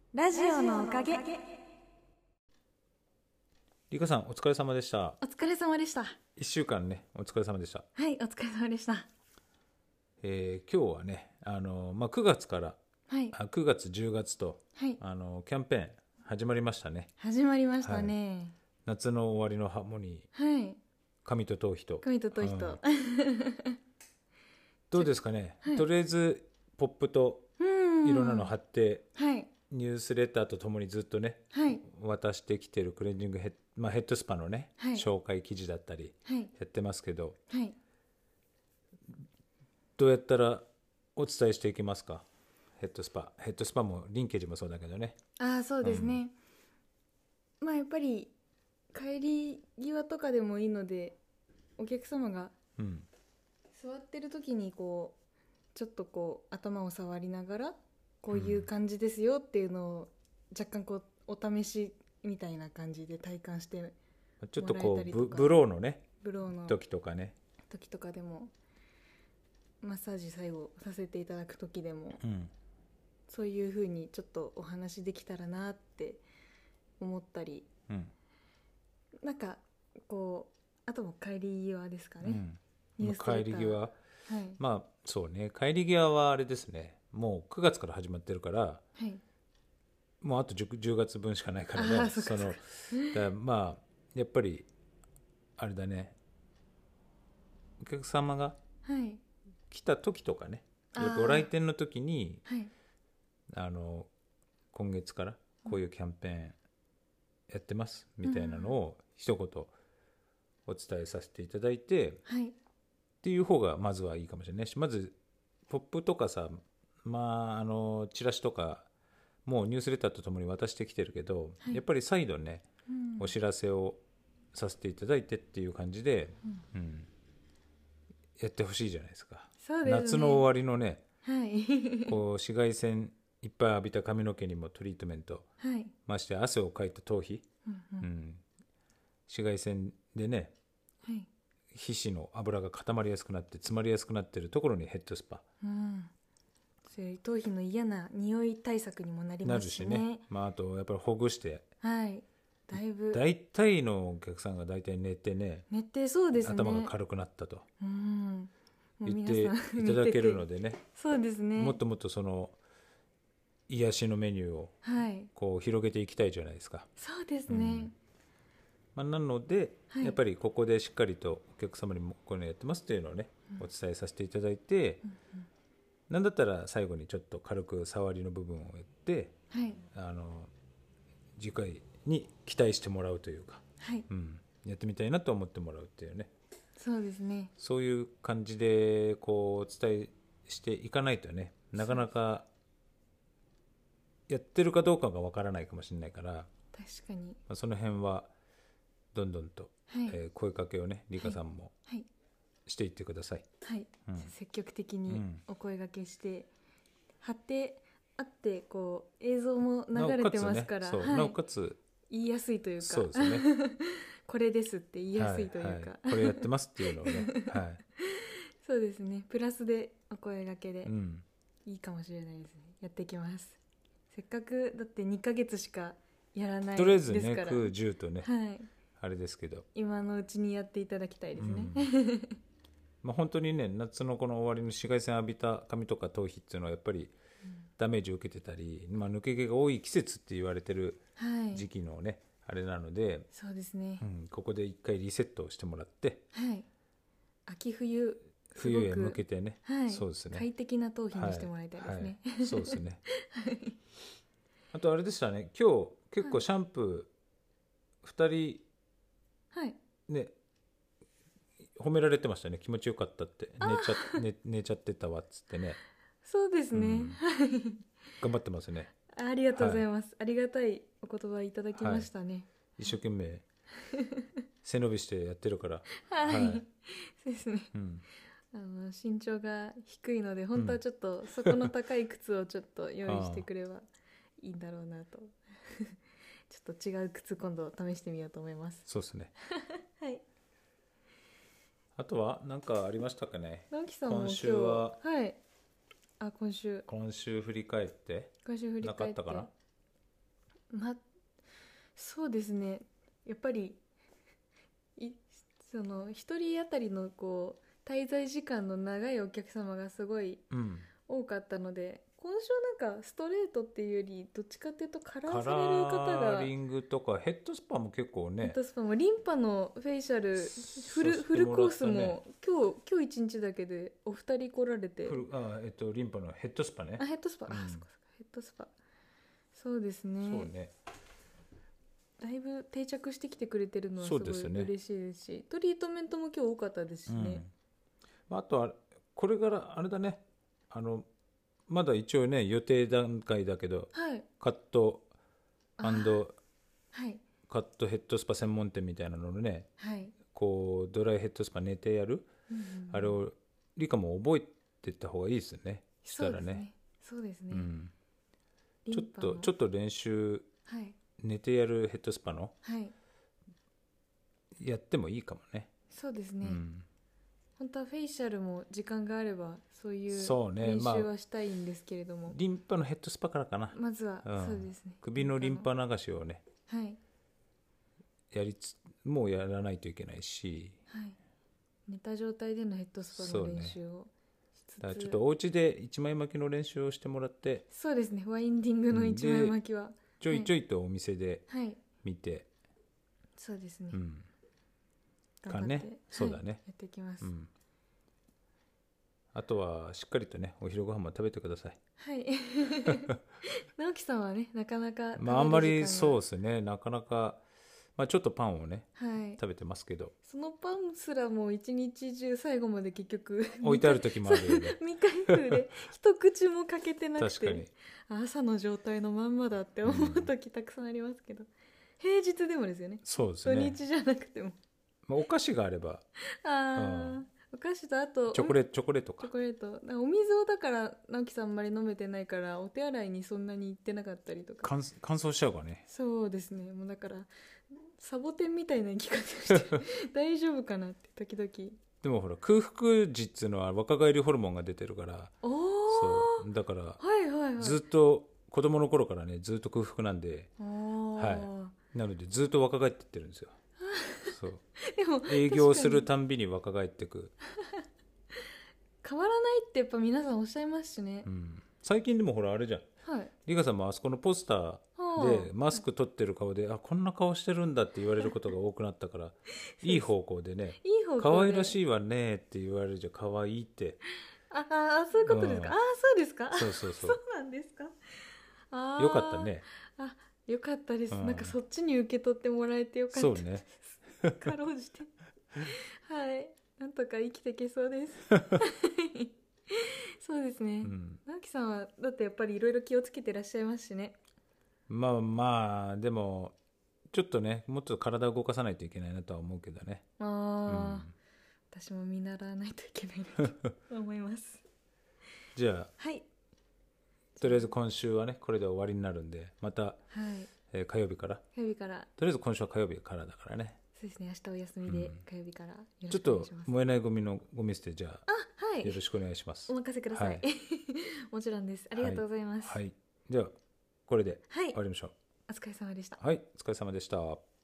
ラジオのおかげ。 リカさんお疲れ様でした。 お疲れ様でした。 1週間ねお疲れ様でした。 はい、お疲れ様でした。 今日はね9月からはい、 9月10月とはい、 キャンペーン始まりましたね。 始まりましたね。 夏の終わりのハーモニー、 はい、 髪と頭皮と、 神ととひと。 どうですかね、 はいとりあえずポップといろんなの貼って、 はい、 ニュースレターとともにずっとねはい、 渡してきてるクレンジングヘッドスパのね、 はい紹介記事だったりはい、 やってますけど、 はい。 どうやったらお伝えしていきますか。ヘッドスパもリンケージもそうだけどね。 ああ、そうですね。まあやっぱり帰り際とかでもいいので、お客様がうん、 座ってる時にこうちょっとこう頭を触りながらこういう感じですよっていうのを若干こうお試しみたいな感じで体感してちょっともらえこうたりとか、 ブローのねブローの時とかね、 時とかでもマッサージ最後させていただく時でもうんそういう風にちょっとお話できたらなって思ったり、 うんなんかこうあとも帰り際ですかね、 うんニュースレター。 帰り際、 はいまあそうね、帰り際はあれですね、もう9月から始まってるから、 はいもうあと 10月分しかないからね。 ああそっかそっか。 まあやっぱりあれだね、お客様がはい来た時とかね、 あーご来店の時にはい今月からこういうキャンペーンやってますみたいなのを一言お伝えさせていただいて、 はいっていう方がまずはいいかもしれないし、まずポップとかさ、チラシとかもうニュースレターとともに渡してきてるけど、 はいやっぱり再度ねうんお知らせをさせていただいてっていう感じで、うんやってほしいじゃないですか。 そうですね。 夏の終わりのねはいこう紫外線いっぱい浴びた髪の毛にもトリートメント、 はいまして汗をかいた頭皮、 うんうん紫外線でねはい皮脂の油が固まりやすくなって詰まりやすくなってるところにヘッドスパそういう頭皮の嫌な匂い対策にもなりなるますしね。 しね、あとやっぱりほぐして、 はいだいぶ大体のお客さんが大体寝てね寝てそうですね。 頭が軽くなったともう言って皆さんいただける寝ててのでね、 そうですね。 もっともっとその癒しのメニューをはいこう広げていきたいじゃないですか。 そうですね。 なので、 はいやっぱりここでしっかりとお客様にもこういうのやってますっていうのをね、お伝えさせていただいて、なんだったら最後にちょっと軽く触りの部分をやってはい次回に期待してもらうというか、 はいやってみたいなと思ってもらうっていうね、 そうですね。 そういう感じでこうお伝えしていかないとね、なかなかやってるかどうかがわからないかもしれないから、 確かにその辺はどんどんと、 はい声かけをねリカさんもはいしていってください。 はい、積極的にうんお声掛けして貼ってあってこう映像も流れてますから、 そう、 はいなおかつ言いやすいというかそうですねこれですって言いやすいというか、 はいはい、これやってますっていうのをね、はそうですね。プラスでお声掛けでいいいかもしれないですね。やってきます。せっかくだって2ヶ月しかやらないとりあえずねですから、 9、10とね、 はい、 あれですけど、 今のうちにやっていただきたいですね。 本当にね夏のこの終わりの紫外線浴びた髪とか頭皮っていうのはやっぱりダメージを受けてたり、抜け毛が多い季節って言われてるはい、 時期のねあれなので、 そうですね。 ここで一回リセットをしてもらってはい、秋冬すごく冬へ向けてね、 はい、 そうですね、 快適な頭皮にしてもらいたいですね。 はいはい、そうですねあとあれでしたね、今日結構シャンプー2 はい、 人ね褒められてましたね。気持ちよかったって寝ちゃってたわっつってね、 そうですね。 頑張ってますね。 ありがとうございます。ありがたいお言葉いただきましたね。 一生懸命背伸びしてやってるからはい、 はいそうですね。身長が低いので本当はちょっと底の高い靴をちょっと用意してくればいいんだろうなとちょっと違う靴今度試してみようと思います。 そうですね。 はい。 あとは何かありましたかね。 直樹さんも今週ははい。あ、今週振り返って振り返ってなかったかな。 まあそうですね、やっぱりその一人当たりのこう滞在時間の長いお客様がすごいうん多かったので、今週なんかストレートっていうよりどっちかっていうとカラカーされる方ラが、 ーリングとかヘッドスパも結構ね、 ヘッドスパもリンパのフェイシャルそうフルコースしてもらっも今日一日だけでお二人来られて、 リンパのヘッドスパね。 ヘッドスパ、 うんそっかそっか、ヘッドスパ、そうですね、 そうね。 だいぶ定着してきてくれてるのはすごいそうですね嬉しいですし、トリートメントも今日多かったですしね。 あとはこれからあれだね、まだ一応ね予定段階だけど、 はい、 カットはい、 カットヘッドスパ専門店みたいなのね、 はい、 こうドライヘッドスパ寝てやる、あれを理科も覚えていった方がいいですよね。したらね、 そうですね、 ちょっと練習、 はい、 寝てやるヘッドスパのはい、 やってもいいかもね。 そうですね、本当はフェイシャルも時間があればそういうそうね、 練習はしたいんですけれども、 リンパのヘッドスパからかな。 まずはそうですね、 首のリンパ流しをねはい、 もうやらないといけないし、 はい、寝た状態でのヘッドスパの練習をしつつ、 だからちょっとお家で一枚巻きの練習をしてもらって、 そうですね、ワインディングの一枚巻きは、 ちょいちょいとお店ではい、 見て、 そうですね、 か頑張って、 ね、そうだね、 やっていきます、 あとはしっかりとねお昼ご飯も食べてください。 はい直樹さんはねなかなかあんまりそうう、 ですね、なかなか、ちょっとパンをねはい、 食べてますけど、 そのパンすらもう一日中最後まで結局置いてある時もあるよね未開封で一口もかけてなく確かにて、朝の状態のまんまだって思う時たくさんありますけど、平日でもですよね、土そうですね、 日じゃなくても、 お菓子があれば、 お菓子とあとチョコレートか、 チョコレート、だからお水をだから直樹さんあんまり飲めてないからお手洗いにそんなに行ってなかったりとか、 乾燥しちゃうからね。 そうですね、もうだからサボテンみたいな生き方してる大丈夫かなって時々。 でもほら空腹時っていうのは若返りホルモンが出てるから、 おそうだからはいはいはい、 ずっと子供の頃からねずっと空腹なんで、 はなのでずっと若返っていってるんですよそうでも営業するたんびに若返っていく、 変わらないってやっぱ皆さんおっしゃいますしね、 最近でもほらあれじゃん、 はいリカさんもあそこのポスターでマスク取ってる顔で、こんな顔してるんだって言われることが多くなったからいい方向でね、 いい方向で可愛らしいわねって言われるじゃん、可愛いって、 そういうことですか、そうですか、 そうそうそうそうなんですか、 よかったね、 よかったです、なんかそっちに受け取ってもらえてよかったそうねかろうじてはい、なんとか生きていけそうですそうですね、直樹さんはだってやっぱりいろいろ気をつけてらっしゃいますしね。 でもちょっとねもっと体を動かさないといけないなとは思うけどね、 私も見習わないといけないなと思いますじゃあ、 はい、 とりあえず今週はねこれで終わりになるんで、また、火曜日からとりあえず今週は火曜日からだからね、 そうですね、明日お休みで火曜日からよろちょっとしくお願いします。 燃えないゴミのゴミ捨てじゃあ、 はい、 よろしくお願いします。 お任せください、もちろんです、ありがとうございます。 はい、じゃあこれではい、 終わりましょう。 お疲れ様でした。 はい、お疲れ様でした。